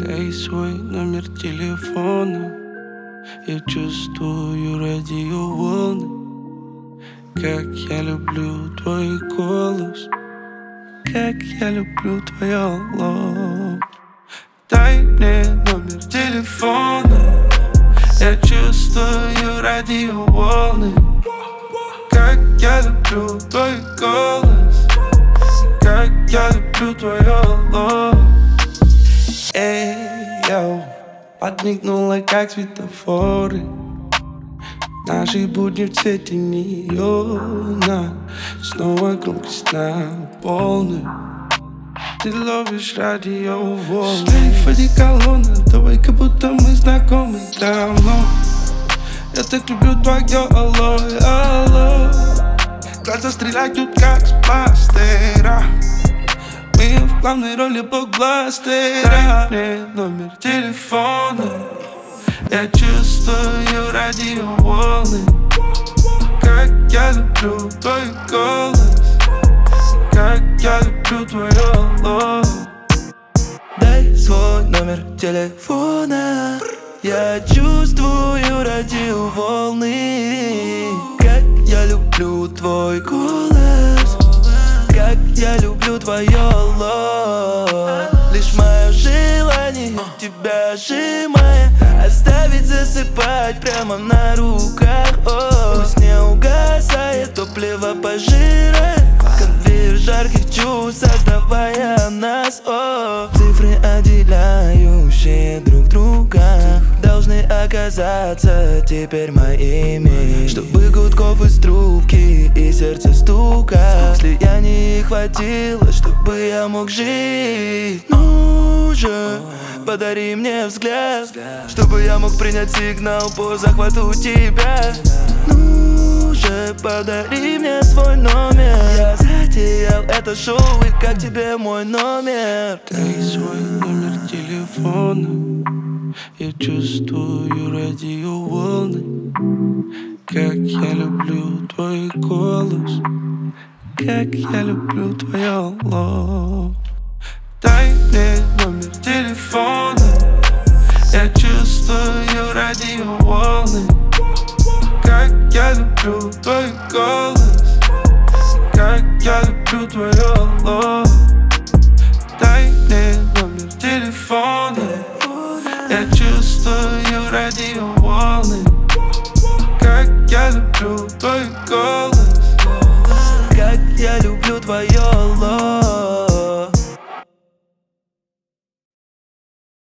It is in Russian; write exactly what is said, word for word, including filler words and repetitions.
Дай свой номер телефона. Я чувствую радиоволны. Как я люблю твой голос, как я люблю твое лоб. Дай мне номер телефона. Я чувствую радиоволны. Как я люблю твой голос, как я люблю твое лоб. Эй, йоу, подмигнула, как светофоры. Наши будни в цвете неона. Снова громкость на полную. Ты ловишь радиоволны. Шлейф одеколона, давай, как будто мы знакомы давно. Я так люблю твое алло, алло. Глаза стреляют, как с бластера. Мы в главной роли блокбастера. Дай мне номер телефона. Я чувствую радиоволны. Как я люблю твой голос, как я люблю твое лоб. Дай свой номер телефона. Я чувствую радиоволны. Как я люблю твой голос, как я люблю твое лоб. Лишь мое желание тебя сжимая, оставить засыпать прямо на руках. О, пусть не угасает топливо пожирая конвейер жарких чувств, создавая нас. О, цифры, отделяющие друг друга, должны оказаться теперь моими. Чтобы гудков из трубки и сердца стука слияний хватило, чтобы я мог жить. Ну же, подари мне взгляд, чтобы я мог принять сигнал по захвату тебя. Ну же, подари мне свой номер. Я затеял это шоу, и как тебе мой номер? Дай свой номер телефона. Я чувствую радиоволны. Как я люблю твой голос, как я люблю твое лоб. Дай мне номер телефона. Я чувствую радиоволны. Как я люблю твой голос, как я люблю твое лоб. Дай мне номер телефона. Я чувствую радиоволны.